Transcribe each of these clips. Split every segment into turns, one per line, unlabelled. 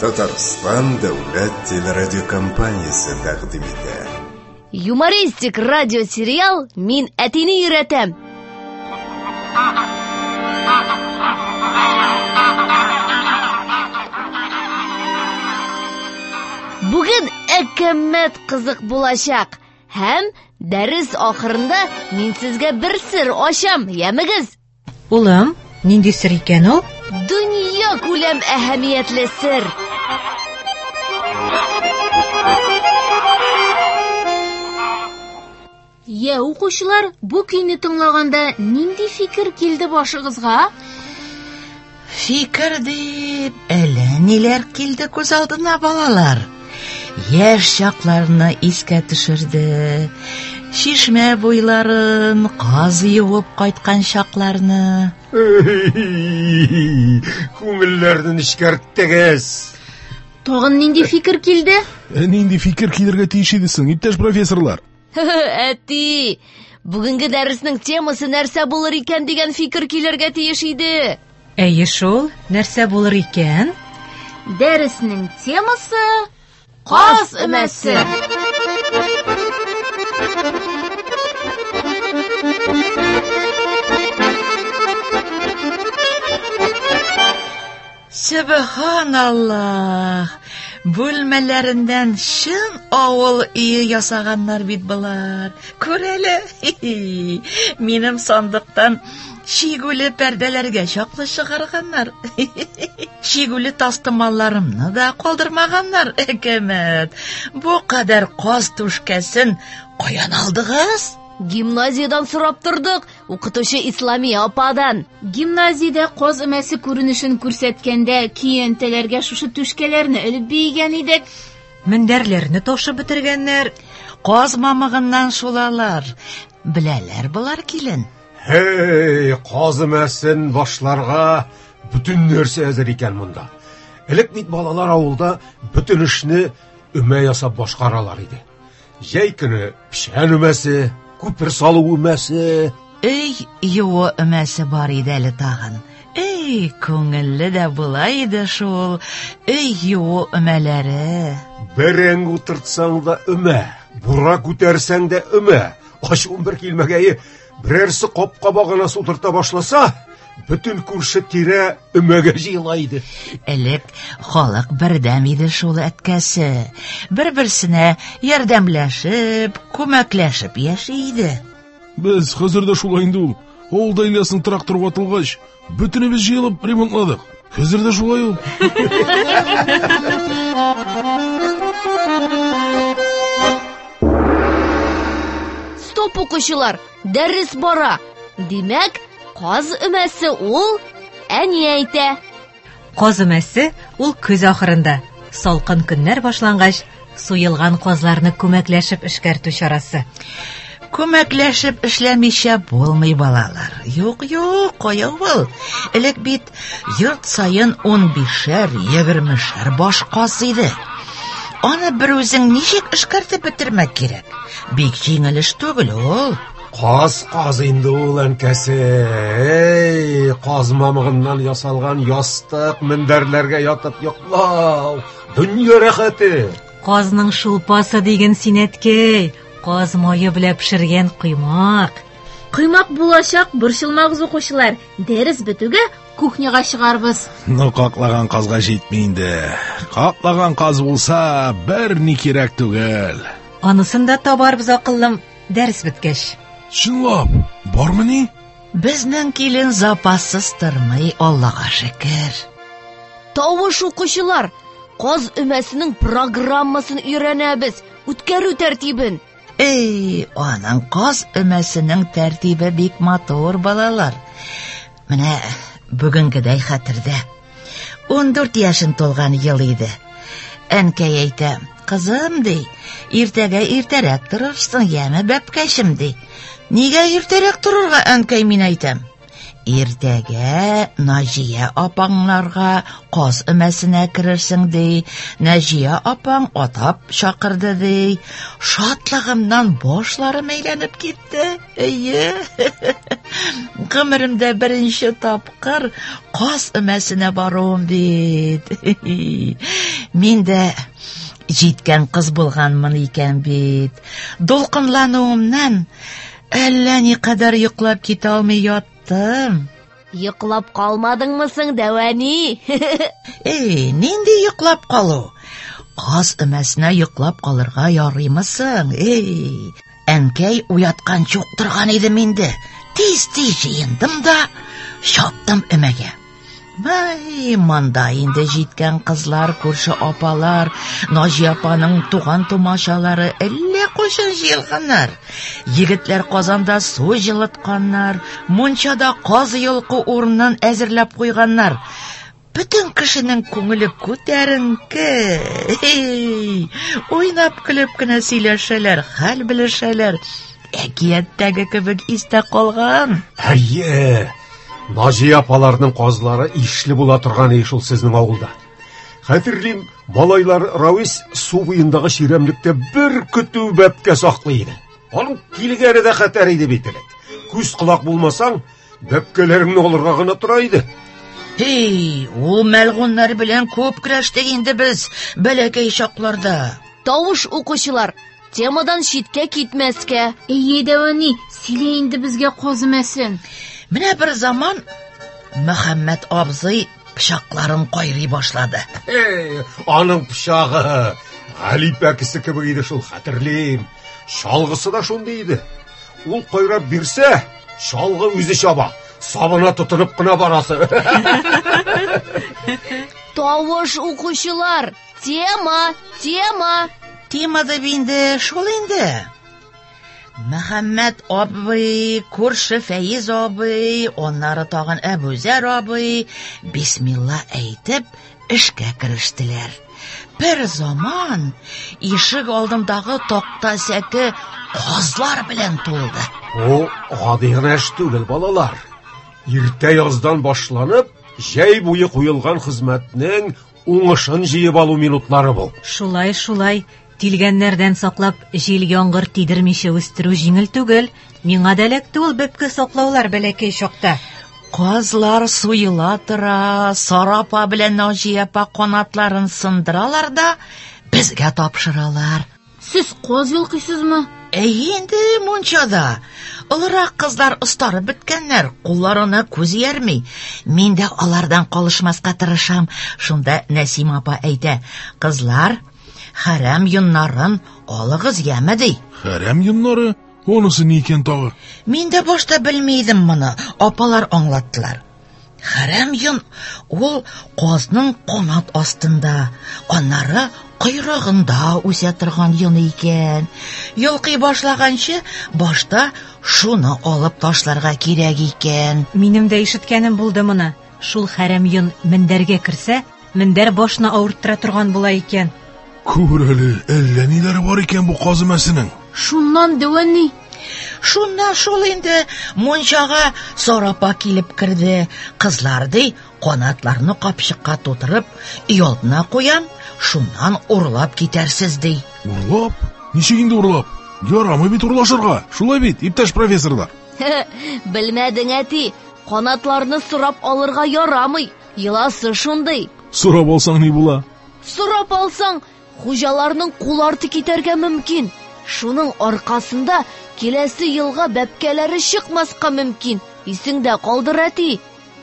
Татарстан дәүләт телерадиокомпаниясе тәкъдим итә.
Юмористик радиосериал «Мин әтине өйрәтәм». Бүген әкәмәт кызык булачак. Һәм дәрес ахырында мин сезгә бер сер ачам, ямыгыз.
Улым, нинди сер икән ул?
Дөнья күләм әһәмиятле сер.
Я, укучылар, бу көйне тыңлаганда нинди фикер килде башыгызга?
Фикер дип, әллә ниләр килде күз алдына, балалар. Яшь чакларны искә төшерде. Шишмә буйларын, каз юып кайткан чакларны.
Күңелләрне нишкәрттегез.
Тагын нинди фикер килде?
Нинди фикер килергә тиеш иде соң, иптәш профессорлар?
Әти, бүгенге дәреснең темасы нәрсә булыр икән дигән фикер килергә тиеш иде.
Әйе шул, нәрсә булыр икән?
Дәреснең темасы каз өмәсе.
Субханаллах. Бүлмәләрендән шын авыл өе ясаганнар бит булар. Күрәле. Минем сандыктан шигүле пәрдәләргә чаклы чыгарганнар. Шигүле тастымалларымны да калдырмаганнар. Әкәмәт, бу кадәр каз түшкәсен каян алдыгыз?
Гимназиядан сорап тордык, укытучы Ислами ападан.
Гимназиядә каз өмәсе күренешен күрсәткәндә киянтәләргә шушы түшкәләрне элеп бийгән идек.
Мендәрләрне ташып бетергәннәр.
Каз мамыгыннан шулалар. Беләләр булар, килен.
Хей, каз өмәсен башларга бүтән нәрсә әзер икән монда. Элек бит балалар авылда бүтән эшне өмә ясап башкаралар иде. Җәй көне пишән өмәсе, күпер салу өмәсе.
Эй, юо өмәсе бар иде әле тагын. Эй, күңелле дә була иде шул. Эй, юо өмәләре.
Бәрәң утыртсаң да өмә, бура күтәрсәң дә өмә. Ачуым бер килмәгәе, берәрсе капкабагына сутырта башласа, бүтән күрше тирә өмәгә җыела иде.
Элек халык бердәм иде шул әткәсе. Бер-берсенә ярдәмләшеп, күмәкләшеп яши иде.
Без хәзердә шулай инде ул. Авылда Ильясның трактор ватылгач, бөтенебез җыелып ремонтладык. Хәзердә шулай ул.
Стоп, укучылар, дәрес бара. Димәк, каз өмәсе ул әни әйтә.
Каз өмәсе ул көз ахырында, салкын көннәр башлангач, суелган казларны күмәкләшеп эшкәртү чарасы.
Күмәкләшеп эшләмичә булмый, балалар. Юк, кая ул? Элек бит йорт сайын 15-шәр, 20-шәр баш каз иде. Аны бер үзең ничек эшкәртеп бетермәк кирәк? Бик җиңел эш түгел ул.
Каз инде ул, әнкәсе. Эй, каз мамыгыннан ясалган ястык, мендәрләргә ятып йоклау. Дөнья рәхәте.
Казның шулпасы дигән синәткәй. Каз майы белән пешергән коймак.
Коймак булачак, борчылмагыз укучылар. Дәрес бетүгә кухняга чыгарбыз.
Каклаган казга җитми инде. Каклаган каз булса, бер ни кирәк түгел.
Анысын да табарбыз, акыллым, дәрес беткәч.
Чынлап, бармыни?
Безнең килен запассыз тормый, Аллага шөкер.
Тавыш, укучылар, каз өмәсенең программасын өйрәнәбез, үткәрү тәртибен.
Эй, аның каз өмәсенең тәртибе бик матур, балалар. Менә бүгенгедәй хәтердә. 14 яшын тулган ел иде. Әнкәй әйтә: "Кызым," ди, "иртәгә иртәрәк торырсың, яме бәпкәшем," ди. "Нигә иртәрәк торырга, әнкәй?" мин әйтәм. Иртәгә Наҗия апаңларга каз өмәсенә керерсең ди. Наҗия апаң атап чакырды ди. Шатлыгымнан башларым әйләнеп китте. Әйе. Гомеремдә беренче тапкыр каз өмәсенә баруым бит. Мин дә җиткән кыз булганмын икән бит. Дулкынлануымнан әллә никадәр йоклап китә алмый яттым.
Йоклап калмадыңмы соң, Дәвәни?
Нинди йоклап калу? Каз өмәсенә йоклап калырга ярыймысың? Әнкәй уяткан чук торган идем инде. Тиз-тиз җыендым да чаптым өмәгә. Манда инде җиткән кызлар, күрше апалар, Наҗия апаның туган-тумачалары әллә кайчан җыелганнар. Егетләр Казанда су җылытканнар, мунчада каз йолкы урынын әзерләп куйганнар. Бөтен кешенең күңеле күтәренке. Уйнап көлеп кенә сөйләшәләр, хәл белешәләр. Әкияттәге кебек истә калган.
Наҗия апаларның казлары ишле була торган шул сезнең авылда. Хәтерлим, малайлар Равис су буендагы ширемлектә бер көтү бәпкә саклый иде. Аның килгәне дә хәтәр иде бит. Күз кулак булмасаң, бәпкәләреңне алырга гына тора иде.
Ул мәлгуннар белән күп көрәштек инде без бәләкәй чакларда.
Тавыш укучылар, темадан читкә китмәскә.
Дәвәни, сөйлә инде безгә каз өмәсен.
Менә бер заман Мөхәммәд абзый пычакларын кайрый башлады.
Аның пычагы Али пәкесе кебек иде шул, хәтерлим. Чалгысы да шундый иде. Ул кайрап бирсә, чалгы үзе чаба. Сабына тотынып кына барасы.
Тавыш укучылар, тема.
Темада инде шул инде. Мөхәммәд абый, күрше Фәйиз абый, оннары тагын Әбүзәр абый бисмилла әйтеп эшкә керештеләр. Бер заман ишек алдындагы такта сәке казлар белән тулды.
Гади гына эш түгел, балалар. Иртә яздан башланып, җәй буе куелган хезмәтнең уңышын җыеп алу минутлары бу.
Шулай. Тилгәннәрдән саклап, җил яңгыр тидермичә үстерү җиңел түгел. Миңа да эләкте ул бәпкә саклаулар бәләкәй чакта.
Казлар суйыла тора, Сарапа белән Наҗия апа канатларын сындыралар да безгә тапшыралар.
Сез каз йолкыйсызмы?
Инде мунчада. Олырак кызлар остарып беткәннәр, кулларына күз ярмый. Мин дә алардан калышмаска тырышам. Шунда Нәсим апа әйтә: "Кызлар, хәрәм йоннарын алыгыз яме" ди.
Хәрәм йоннары? Онысы ни икән тагы?
Мин дә башта белмидем моны, апалар аңлаттылар. Хәрәм йон ул казның канат астында, аннары койрыгында үсә торган йон икән. Йолкый башлаганчы башта шуны алып ташларга кирәк икән.
Минем дә ишеткәнем булды моны. Шул хәрәм йон мендәргә керсә, мендәр башны авырттыра торган була икән.
Күр әле, әллә ниләре бар икән бу каз өмәсенең.
Шуннан Дәвәни.
Шуннан шул инде мунчага Сарапа килеп керде. Кызлар ди, канатларны капчыкка тутырып, ялтына куям, шуннан урлап китәрсез ди.
Урлап? Ничек инде урлап? Ярамый бит урлашырга. Шулай бит, иптәш профессорлар.
Белмәдең, әти, канатларны сорап алырга ярамый. Йоласы шундый.
Сорап алсаң ни була?
Сорап алсаң, хуҗаларның куларты китәргә мөмкин. Шуның аркасында киләсе елга бәпкәләре чыкмаска мөмкин. Исеңдә калдыр, әти.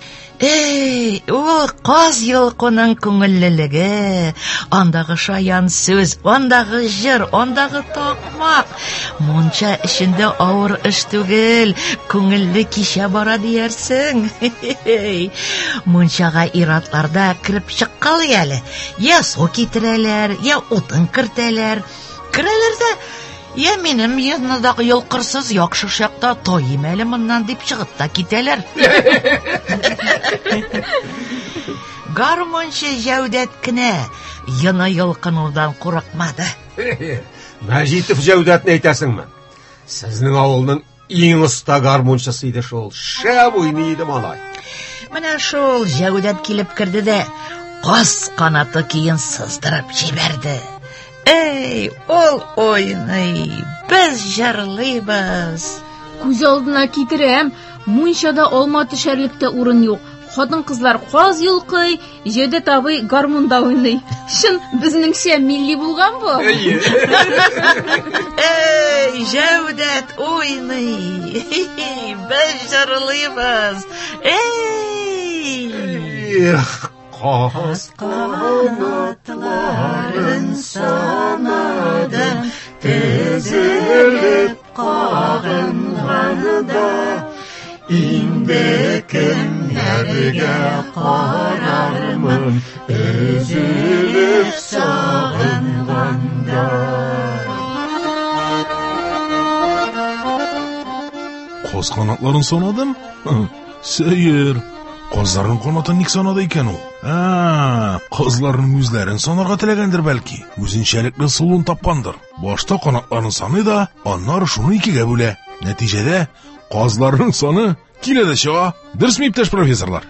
Ул каз йолкының күңеллелеге, андагы шаян сүз, андагы җыр, андагы такмак. Мунча эчендә авыр эш түгел, күңелле кичә бара диярсең. Мунчага иратларда кирип чыккалы әле. Я су китерәләр, я утын кертәләр. Керәләр дә я минем янымдагы йолкырсыз яхшы чакта тоим әле моннан дип чыгып та китәләр. Гармончы Җәүдәт кенә яна йолкынудан курыкмады.
Мәҗитов Җәүдәтне әйтәсеңме? Сезнең авылның иң оста гармунчысы иде шул. Шәп уйный иде малай.
Менә шул Җәүдәт килеп керде дә каз канаты киен сыздырып җибәрде. Эй, ул ойный, без җырлыйбыз.
Күз алдына китерәм, мунчада алма төшәрлек тә урын юк. Хатын-кызлар каз йолкый, Җәүдәт абый гармунда уйный. Шын безнеңчә милли булган бу.
Эй, Җәүдәт уйный, без җырлыйбыз. Эй!
Каз канатларын санадым, тезелеп кагынганда, инде кемнәргә карармын, өзелеп сагынганда.
Каз канатларын санадым? Сәер. Казларның канатын ник санады икән ул? Казларның үзләрен санарга теләгәндер бәлки. Үзенчәлекле сулуын тапкандыр. Башта канатларын саный да, аннары шуны икегә бүлә. Нәтиҗәдә казларның саны килә дә чыга. Дөресме, иптәш профессорлар?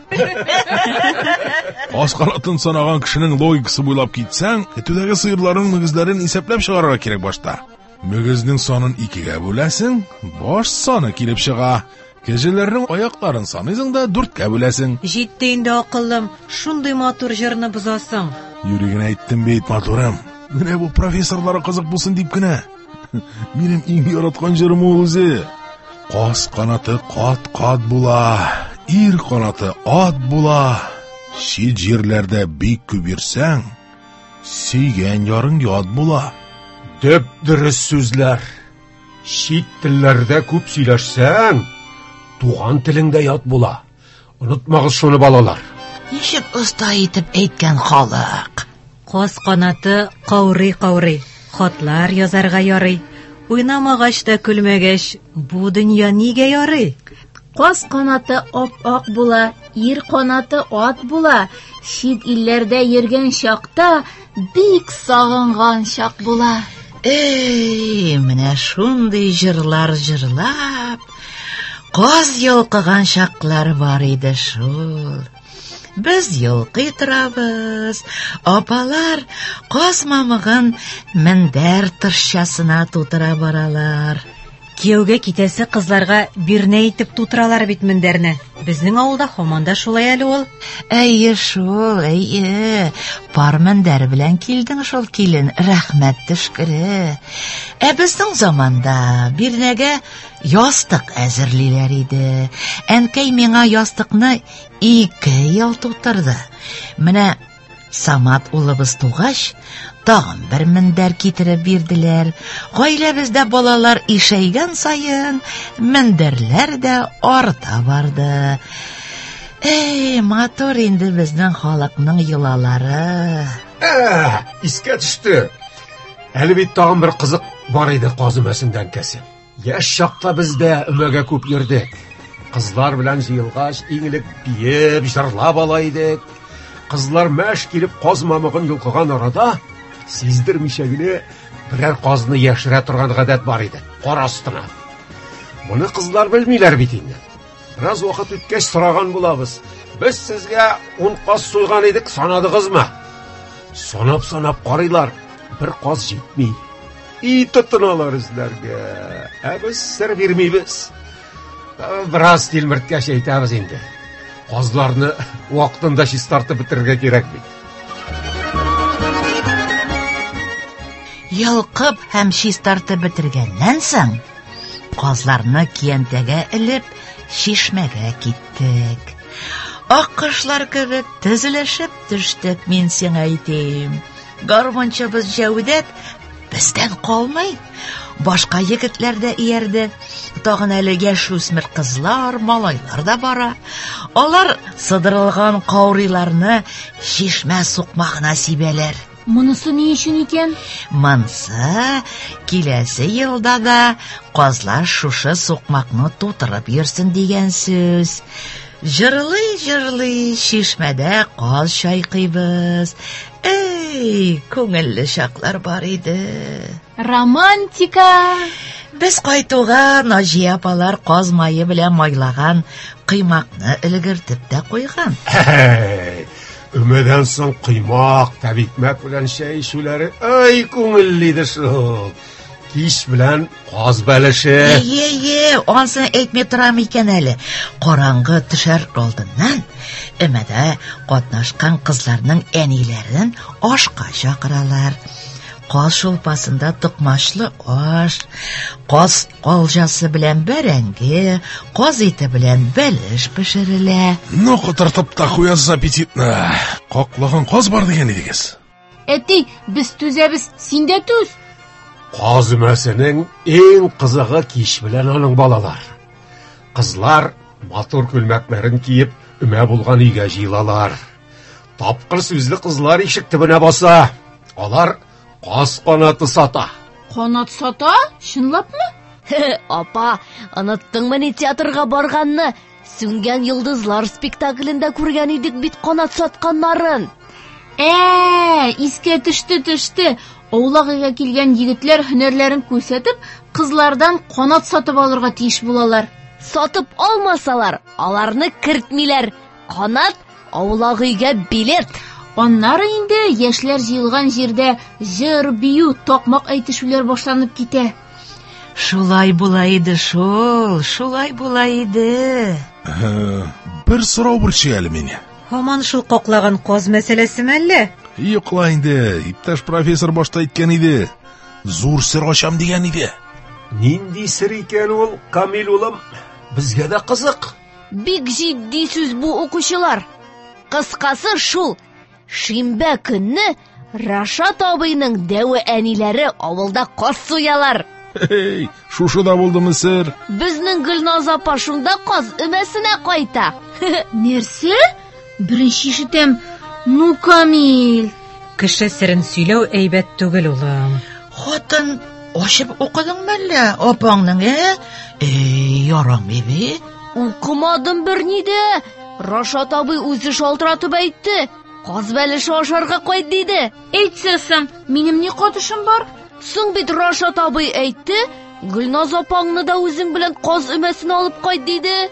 Каз канатын санаган кешенең логикасы буйлап китсәң, көтүдәге сыерларның мөгезләрен исәпләп чыгарырга кирәк башта. Мөгезнең санын икегә бүләсең, баш саны килеп чыга. Кәҗәләрнең аякларын саныйсың да 4-кә бүләсең.
Җитте инде акыллым, шундый матур җырны бозасың.
Юригенә әйттем бит, матурым. Менә бу профессорлары кызык булсын дип кенә. Минем иң яраткан җырым ул үзе. Каз канаты кат-кат була, ир канаты ат була. Шит җирләрдә бик күп йөрсәң, сөйгән ярың ят була.
Дөп дөрес сүзләр. Шит телләрдә күп сөйләшсәң, туган телеңдә ят була. Онытмагыз шуны, балалар.
Ничек оста итеп әйткән халык.
Каз канаты каурый-каурый, хатлар язарга ярый. Уйнамагач та көлмәгәч, бу дөнья нигә ярый?
Каз канаты ап-ак була, ир канаты ат була. Шит илләрдә йөргән чакта бик сагынган чак була.
Эй, менә шундый җырлар җырлап, каз йолкыган чаклар бар иде шул. Без йолкый торабыз, апалар каз мамыгын мендәр тыршасына тутыра баралар.
Кияүгә китәсе кызларга бирнә итеп тутыралар бит мендәрне. Безнең авылда һаман да шулай әле ул.
Әйе шул, әйе. Пар мендәр белән килдең шул, килен, рәхмәт төшкере. Безнең заманда бирнәгә ястык әзерлиләр иде. Әнкәй миңа ястыкны 2 ел тутырды. Менә Самат улыбыз тугач, тагын бер мендәр китереп бирделәр. Гаиләбездә балалар ишәйгән саен, мендәрләр дә арта барды. Эй, матур инде безнең халыкның йолалары.
Искә төште. Әле бит тагын бер кызык бар иде казымәсендән кәсеп. Яшь чакта бездә өмәгә күп йөрдек. Кызлар белән җыелгач, иңелек биеп, җырлап ала идек. Кызлар мәш килеп каз мамыгын йолкыган арада, сиздермичә генә берәр казны яшерә торган гадәт бар иде, кар астына. Моны кызлар белмиләр бит инде. Бераз вакыт үткәч сораган булабыз. Без сезгә 10 каз суйган идек, санадыгызмы? Санап карыйлар, бер каз җитми. Тотыналар эзләргә. Без сер бирмибез. Бераз тилмерткәч әйтәбез инде. Казларны вакытында чистартып бетерергә кирәк бит.
Ялкып һәм чистартып бетергәннән соң, казларны киянтәгә элеп, чишмәгә киттек. Аккышлар кебек тезелешеп төштек, мин сиңа әйтим. Гармунчыбыз Җәүдәт бездән калмый. Башка егетләр дә иярде. Тагын әле яшүсмер кызлар, малайлар да бара. Алар сыдырылган кауриларны чишмә сукмагына сибәләр.
Монысы ни өчен икән?
Монсы киләсе елда да казлар шушы сукмакны тутырып йөрсен дигән сүз. Җырлый чишмәдә каз чайкыйбыз. Эй, күңелле чаклар бар иде.
Романтика.
Без кайтуга Наҗия апалар каз майы белән майлаган кыймакны өлгертеп тә куйган.
Өмәдән соң кыймак, тәбикмәк белән чәй ишүләре, ай күңелле шул. Кич белән каз бәлеше.
Ансын әйтмәй торам икән әле. Караңгы төшәр алдыннан өмәдә катнашкан кызларның әниләрен ашка чакыралар. Каз шулпасында токмачлы аш, каз калҗасы белән бәрәңге, каз ите белән бәлеш пешерелә.
Ну, котыртып та куясыз аппетитны. Каклаган каз бар дигән идегез.
Әти, без түзәбез, син дә түз.
Каз өмәсенең иң кызыгы кич белән аның балалар. Кызлар матур күлмәкләрен киеп, өмә булган өйгә җыелалар. Тапкыр сүзле кызлар ишек төбенә баса. Алар каз канаты сата.
Канат сата? Чынлапмы?
Апа, оныттыңмы ни театрга барганны? Сүнгән йолдызлар спектаклендә күргән идек бит канат сатканнарын.
Искә төште. Аулагыга килгән егетләр һөнәрләрен күрсәтеп, кызлардан канат сатып алырга тиеш булалар.
Сатып алмасалар, аларны кертмиләр. Канат аулагыга билет.
Аннары инде яшьләр җыелган җирдә җыр, бию, такмак әйтешүләр башланып китә.
Шулай була иде шул, шулай була иде.
Бер сорау борчый әле мине.
Һаман шул каклаган каз мәсьәләсеме әллә?
Йокла инде, иптәш профессор башта әйткән иде. Зур сер ачам дигән иде.
Нинди сер икән ул, Камил улым? Безгә дә кызык.
Бик җитди сүз бу, укучылар. Кыскасы шул. Шимбә көнне Рашат абыйның дәве әниләре авылда каз суялар.
Шушы да булдымы сер?
Безнең Гөлназ апа шунда каз өмәсенә кайта.
Нәрсә? Беренче ишетәм. Ну, Камил.
Кеше серен сөйләү әйбәт түгел, улым.
Хатын, ашып укыдыңмы әллә апаңның, ярамый бит.
Укымадым берни дә. Рашат абый үзе шалтыратып әйтте. Каз бәлеше ашарга кайт диде.
Әйтсәсем, минем ни катышым бар?
Соң бит Рашат абый әйтте, Гөлназ апаңны да үзең белән каз өмәсенә алып кайт диде.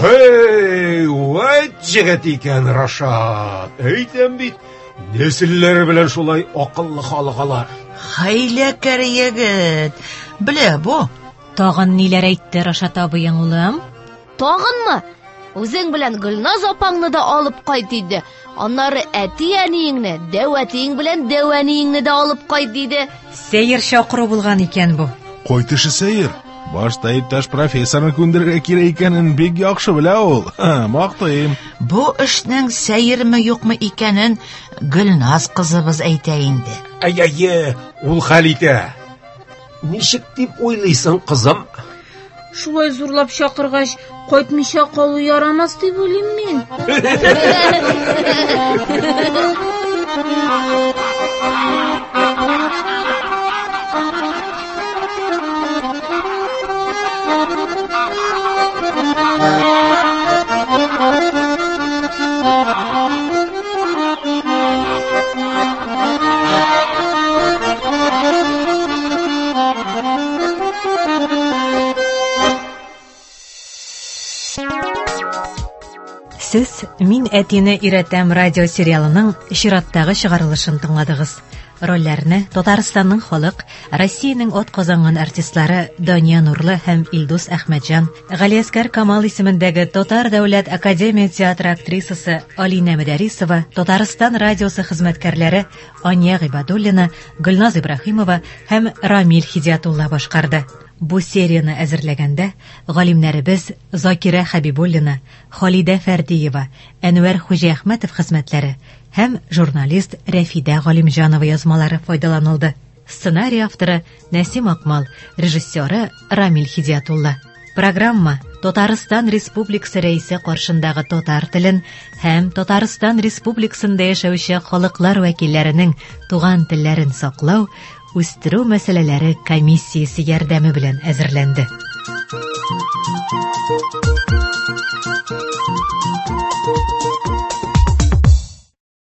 Вай җегет икән Рашат. Әйтәм бит, нәселләре белән шулай акыллы халыгалар.
Хәйләкәр егет. Белә бу.
Тагын ниләр әйтте Рашат абыең, улым?
Тагынмы? Үзең белән Гөлназ апаңны да алып кайт диде. Аннары әти-әниеңне, дәвәтиң белән дәвәниеңне дә алып кайт диде.
Сәер чакыру булган икән бу.
Кайтышы сәер. Башта иптәш профессорны күндерергә кирәк икәнен бик яхшы белә ул. Мактыйм.
Бу эшнең сәерме юкмы икәнен Гөлназ кызыбыз әйтә инде.
Әйе, ул хәл итә. Ничек дип уйлыйсың, кызым?
Шулай зурлап чакыргач, кайтмыйча калу ярамас дип уйлыйм мин.
Сез «Мин әтине өйрәтәм» радиосериалының чираттагы чыгарылышын тыңладыгыз. Рольләрне Татарстанның халык, Россиянең ат казанган артистлары Дания Нурлы һәм Илдус Әхмәтҗан, Галиәскәр Камал исемендәге Татар дәүләт академия театры актрисасы Алина Мәдәрисова, Татарстан радиосы хезмәткәрләре Ания Гыйбадуллина, Гөлназ Ибраһимова һәм Рамил Хидиятулла башкарды. Бу серияны әзерләгәндә галимнәребез Закира Хәбибуллина, Халидә Фәрдиева, Әнвәр Хуҗаәхмәтов хезмәтләре һәм журналист Рәфидә Галимҗанова язмалары файдаланылды. Сценарий авторы Нәсим Акмал, режиссеры Рамил Хидиятулла. Программа Татарстан Республикасы рәисе каршындагы татар телен һәм Татарстан Республикасында яшәүче халыклар вәкилләренең туган телләрен саклау, үстерү мәсьәләләре комиссиясе ярдәме белән әзерләнде.